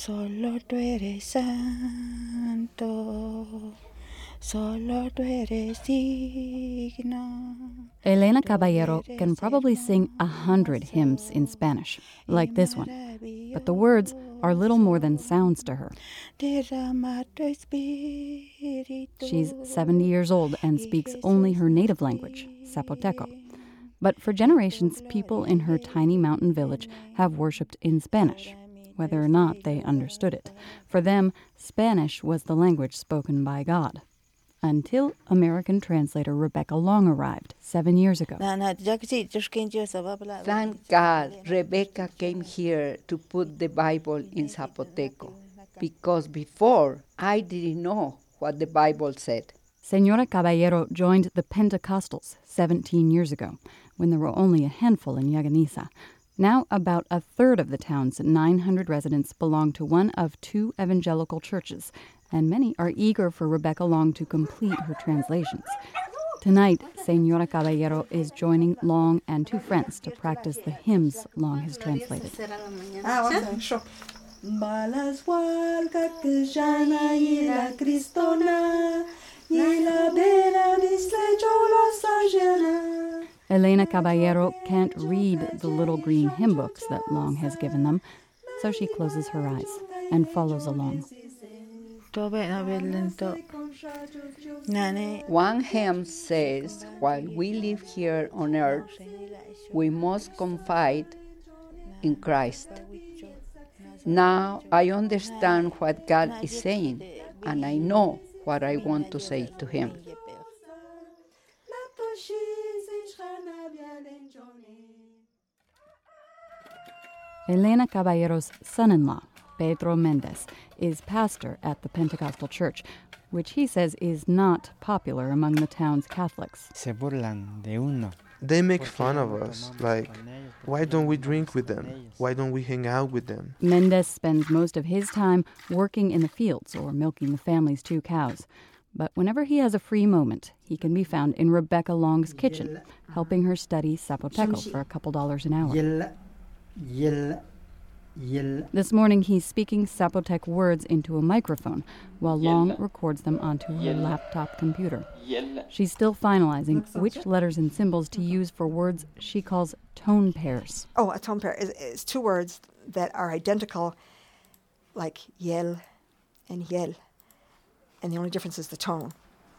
Solo tú eres santo, solo tú eres digno. Elena Caballero can probably sing 100 hymns in Spanish, like this one. But the words are little more than sounds to her. She's 70 years old and speaks only her native language, Zapoteco. But for generations, people in her tiny mountain village have worshipped in Spanish, whether or not they understood it. For them, Spanish was the language spoken by God. Until American translator Rebecca Long arrived 7 years ago. Thank God Rebecca came here to put the Bible in Zapoteco, because before I didn't know what the Bible said. Señora Caballero joined the Pentecostals 17 years ago, when there were only a handful in Llaganiza. Now about a third of the town's 900 residents belong to one of two evangelical churches, and many are eager for Rebecca Long to complete her translations. Tonight, Señora Caballero is joining Long and two friends to practice the hymns Long has translated. Elena Caballero can't read the little green hymn books that Long has given them, so she closes her eyes and follows along. One hymn says, while we live here on earth, we must confide in Christ. Now I understand what God is saying, and I know what I want to say to Him. Elena Caballero's son-in-law, Pedro Mendez, is pastor at the Pentecostal church, which he says is not popular among the town's Catholics. They make fun of us, like, why don't we drink with them? Why don't we hang out with them? Mendez spends most of his time working in the fields or milking the family's 2 cows. But whenever he has a free moment, he can be found in Rebecca Long's kitchen, helping her study Zapoteco for a couple dollars an hour. This morning, he's speaking Zapotec words into a microphone, while Long records them onto her laptop computer. She's still finalizing which letters and symbols to use for words she calls tone pairs. Oh, a tone pair is 2 words that are identical, like yel and yel. And the only difference is the tone.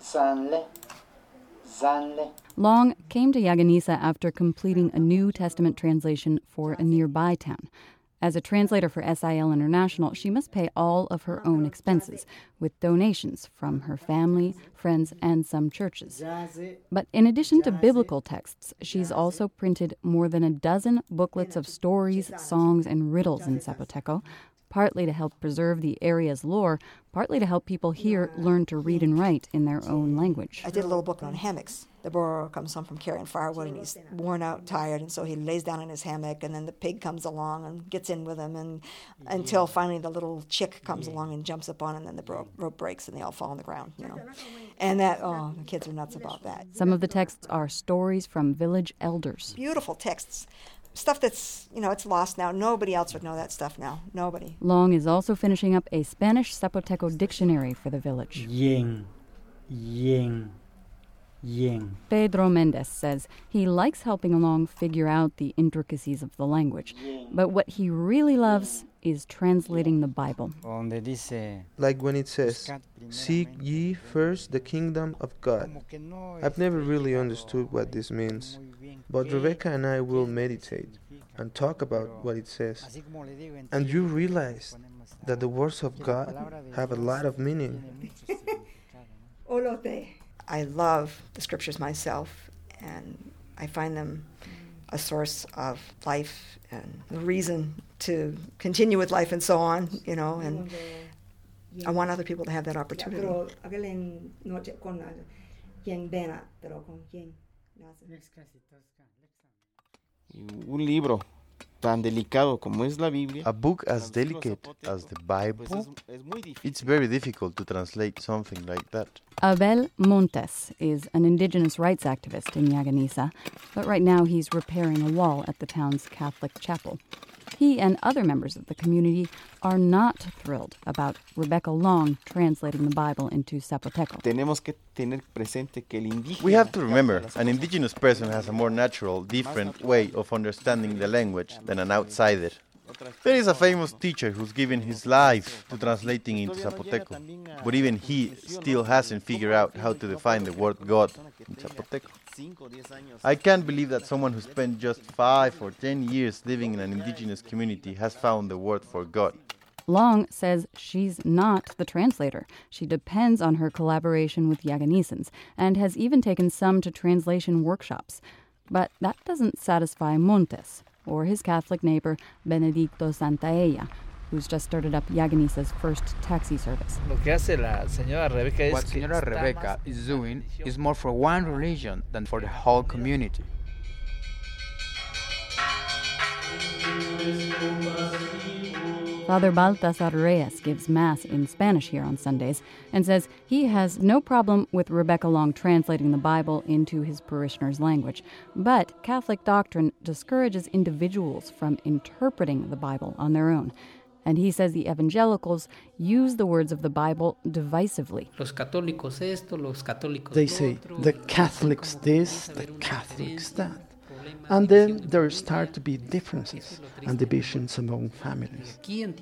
Long came to Llaganiza after completing a New Testament translation for a nearby town. As a translator for SIL International, she must pay all of her own expenses, with donations from her family, friends, and some churches. But in addition to biblical texts, she's also printed more than a dozen booklets of stories, songs, and riddles in Zapoteco, partly to help preserve the area's lore, partly to help people here learn to read and write in their own language. I did a little book on hammocks. The burro comes home from carrying firewood, and he's worn out, tired, and so he lays down in his hammock, and then the pig comes along and gets in with him, and until finally the little chick comes along and jumps up on him, and then the rope breaks, and they all fall on the ground, And the kids are nuts about that. Some of the texts are stories from village elders. Beautiful texts. Stuff that's, it's lost now. Nobody else would know that stuff now. Nobody. Long is also finishing up a Spanish Zapoteco dictionary for the village. Yin. Pedro Mendez says he likes helping Long figure out the intricacies of the language. But what he really loves is translating the Bible. Like when it says, "Seek ye first the kingdom of God." I've never really understood what this means, but Rebecca and I will meditate and talk about what it says. And you realize that the words of God have a lot of meaning. I love the scriptures myself, and I find them a source of life and a reason to continue with life and so on, and I want other people to have that opportunity. Un libro tan delicado como es la Biblia. A book as delicate as the Bible, it's very difficult to translate something like that. Abel Montes is an indigenous rights activist in Llaganiza, but right now he's repairing a wall at the town's Catholic chapel. He and other members of the community are not thrilled about Rebecca Long translating the Bible into Zapoteco. We have to remember, an indigenous person has a more natural, different way of understanding the language than an outsider. There is a famous teacher who's given his life to translating into Zapoteco, but even he still hasn't figured out how to define the word God in Zapoteco. I can't believe that someone who spent just 5 or 10 years living in an indigenous community has found the word for God. Long says she's not the translator. She depends on her collaboration with Yaganisans and has even taken some to translation workshops. But that doesn't satisfy Montes or his Catholic neighbor Benedicto Santaella, who's just started up Yaganisa's first taxi service. What Señora Rebecca is doing is more for one religion than for the whole community. Father Baltasar Reyes gives Mass in Spanish here on Sundays and says he has no problem with Rebecca Long translating the Bible into his parishioners' language. But Catholic doctrine discourages individuals from interpreting the Bible on their own. And he says the evangelicals use the words of the Bible divisively. They say the Catholics this, the Catholics that. And then there start to be differences and divisions among families.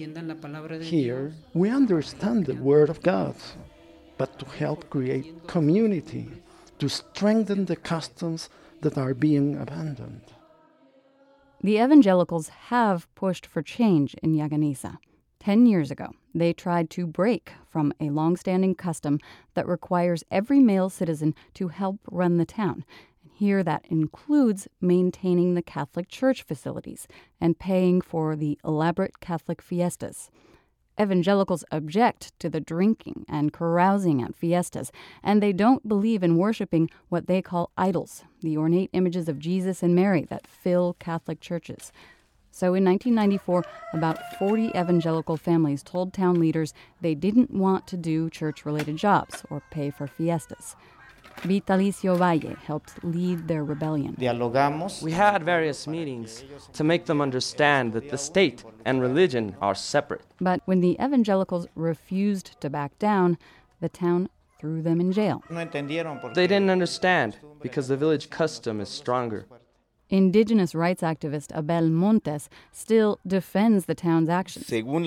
Here, we understand the Word of God, but to help create community, to strengthen the customs that are being abandoned. The evangelicals have pushed for change in Yaganisa. 10 years ago, they tried to break from a long-standing custom that requires every male citizen to help run the town. Here, that includes maintaining the Catholic Church facilities and paying for the elaborate Catholic fiestas. Evangelicals object to the drinking and carousing at fiestas, and they don't believe in worshiping what they call idols, the ornate images of Jesus and Mary that fill Catholic churches. So in 1994, about 40 evangelical families told town leaders they didn't want to do church-related jobs or pay for fiestas. Vitalicio Valle helped lead their rebellion. We had various meetings to make them understand that the state and religion are separate. But when the evangelicals refused to back down, the town threw them in jail. They didn't understand because the village custom is stronger. Indigenous rights activist Abel Montes still defends the town's actions.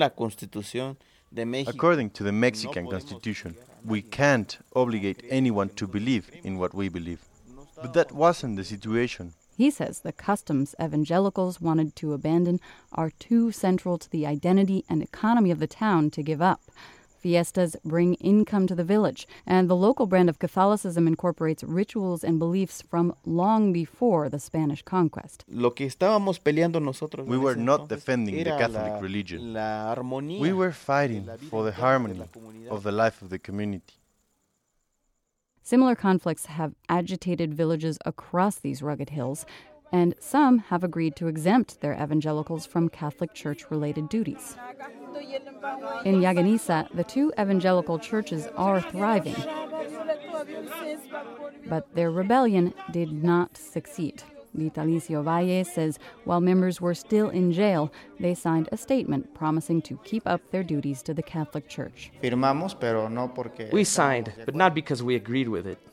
According to the Mexican Constitution, we can't obligate anyone to believe in what we believe. But that wasn't the situation. He says the customs evangelicals wanted to abandon are too central to the identity and economy of the town to give up. Fiestas bring income to the village, and the local brand of Catholicism incorporates rituals and beliefs from long before the Spanish conquest. We were not defending the Catholic religion. We were fighting for the harmony of the life of the community. Similar conflicts have agitated villages across these rugged hills, and some have agreed to exempt their evangelicals from Catholic Church-related duties. In Yaganisa, the two evangelical churches are thriving, but their rebellion did not succeed. Vitalicio Valle says while members were still in jail, they signed a statement promising to keep up their duties to the Catholic Church. We signed, but not because we agreed with it.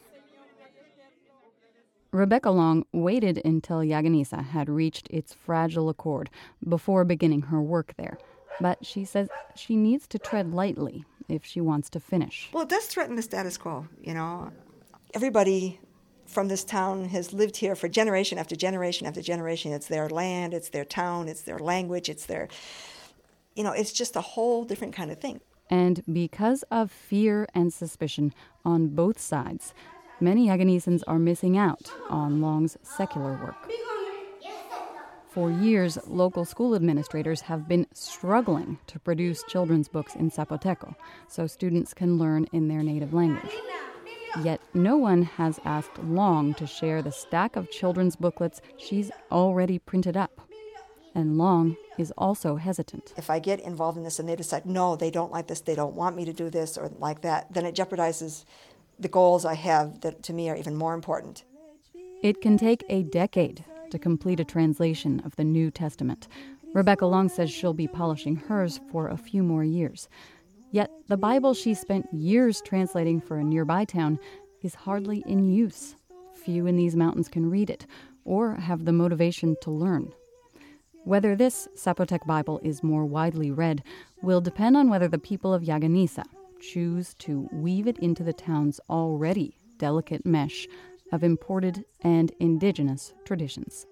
Rebecca Long waited until Yaganisa had reached its fragile accord before beginning her work there. But she says she needs to tread lightly if she wants to finish. Well, it does threaten the status quo, you know. Everybody from this town has lived here for generation after generation after generation. It's their land, it's their town, it's their language, it's their, it's just a whole different kind of thing. And because of fear and suspicion on both sides, many Yaganisans are missing out on Long's secular work. For years, local school administrators have been struggling to produce children's books in Zapoteco so students can learn in their native language. Yet no one has asked Long to share the stack of children's booklets she's already printed up. And Long is also hesitant. If I get involved in this and they decide, no, they don't like this, they don't want me to do this or like that, then it jeopardizes the goals I have that to me are even more important. It can take a decade to complete a translation of the New Testament. Rebecca Long says she'll be polishing hers for a few more years. Yet the Bible she spent years translating for a nearby town is hardly in use. Few in these mountains can read it or have the motivation to learn. Whether this Zapotec Bible is more widely read will depend on whether the people of Llaganiza choose to weave it into the town's already delicate mesh of imported and indigenous traditions.